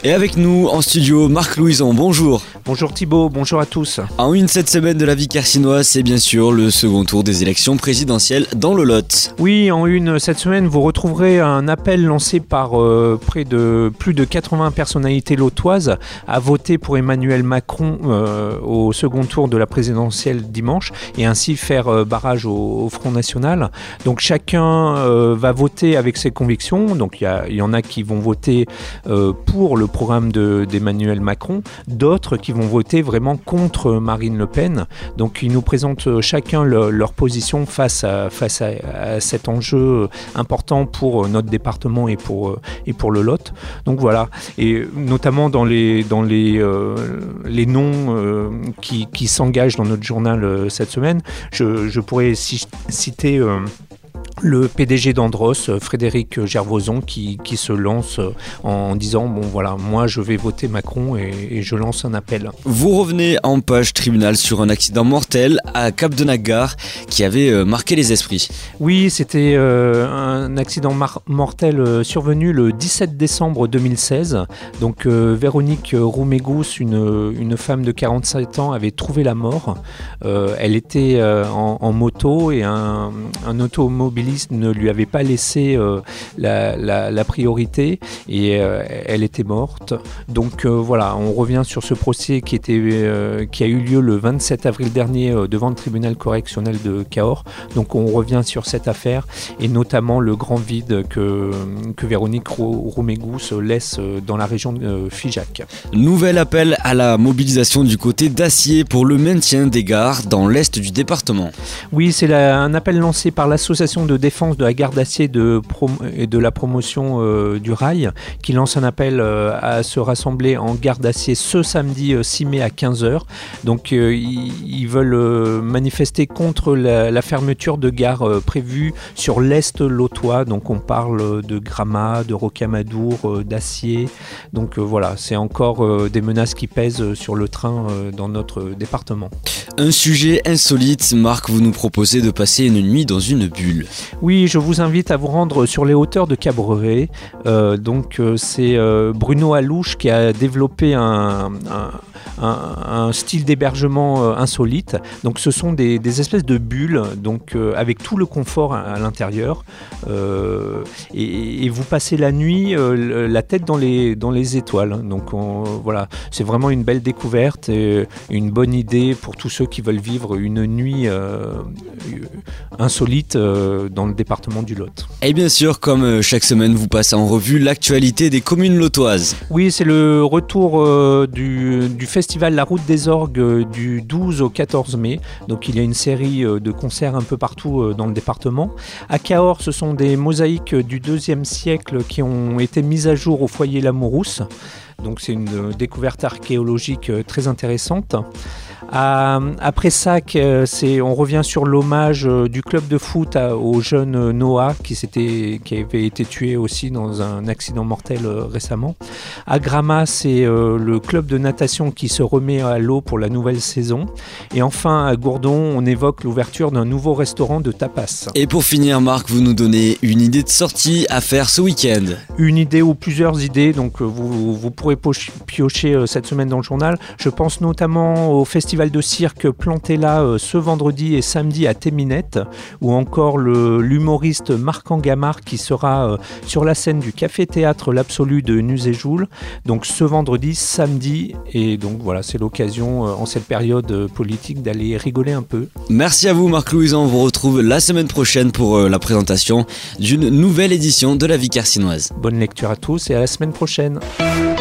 Et avec nous en studio, Marc Louison, bonjour. Bonjour Thibaut, bonjour à tous. En une cette semaine de la vie carcinoise, c'est bien sûr le second tour des élections présidentielles dans le Lot. Oui, en une cette semaine, vous retrouverez un appel lancé par plus de 80 personnalités lotoises à voter pour Emmanuel Macron au second tour de la présidentielle dimanche et ainsi faire barrage au Front National. Donc chacun va voter avec ses convictions. Donc il y en a qui vont voter pour le programme d'Emmanuel Macron, d'autres qui vont voter vraiment contre Marine Le Pen. Donc ils nous présentent chacun leur position face à cet enjeu important pour notre département et pour le Lot. Donc voilà, et notamment dans les noms qui s'engagent dans notre journal cette semaine, je pourrais citer le PDG d'Andros, Frédéric Gervoson, qui se lance en disant « Bon voilà, moi je vais voter Macron et je lance un appel ». Vous revenez en page tribunal sur un accident mortel à Cap-de-Nac-Gare qui avait marqué les esprits. Oui, c'était un accident mortel survenu le 17 décembre 2016. Donc Véronique Roumégous, une femme de 47 ans, avait trouvé la mort. Elle était en moto et un automobiliste ne lui avait pas laissé la priorité et elle était morte. Donc voilà, on revient sur ce procès qui a eu lieu le 27 avril dernier devant le tribunal correctionnel de Cahors. Donc on revient sur cette affaire et notamment le grand vide que Véronique Roumégous laisse dans la région de Figeac. Nouvel appel à la mobilisation du côté d'Acier pour le maintien des gares dans l'est du département. Oui, c'est un appel lancé par l'association de défense de la gare d'Acier et de la promotion du rail qui lance un appel à se rassembler en gare d'Acier ce samedi 6 mai à 15h. Donc ils veulent manifester contre la fermeture de gares prévues sur l'est lotois. Donc on parle de Gramat, de Rocamadour, d'Acier. Donc voilà, c'est encore des menaces qui pèsent sur le train dans notre département. Un sujet insolite, Marc, vous nous proposez de passer une nuit dans une bulle. Oui, je vous invite à vous rendre sur les hauteurs de Cabreret. C'est Bruno Alouche qui a développé un style d'hébergement insolite. Donc ce sont des espèces de bulles, donc avec tout le confort à l'intérieur. Et vous passez la nuit la tête dans les étoiles. Donc voilà, c'est vraiment une belle découverte et une bonne idée pour tous ceux qui veulent vivre une nuit insolite dans le département du Lot. Et bien sûr, comme chaque semaine, vous passez en revue l'actualité des communes lotoises. Oui, c'est le retour du festival La Route des Orgues du 12 au 14 mai. Donc il y a une série de concerts un peu partout dans le département. À Cahors, ce sont des mosaïques du IIe siècle qui ont été mises à jour au foyer Lamourousse. Donc c'est une découverte archéologique très intéressante. À Pressac, on revient sur l'hommage du club de foot au jeune Noah qui avait été tué aussi dans un accident mortel récemment. À Gramat, c'est le club de natation qui se remet à l'eau pour la nouvelle saison. Et enfin, à Gourdon, on évoque l'ouverture d'un nouveau restaurant de tapas. Et pour finir, Marc, vous nous donnez une idée de sortie à faire ce week-end. Une idée ou plusieurs idées, donc vous pourrez piocher cette semaine dans le journal. Je pense notamment au festival de cirque Plantella ce vendredi et samedi à Téminette, ou encore l'humoriste Marc Angamard qui sera sur la scène du Café-Théâtre L'Absolu de Nuzéjoul, donc ce vendredi, samedi, et donc voilà, c'est l'occasion en cette période politique d'aller rigoler un peu. Merci à vous Marc Louison, on vous retrouve la semaine prochaine pour la présentation d'une nouvelle édition de la vie carcinoise. Bonne lecture à tous et à la semaine prochaine.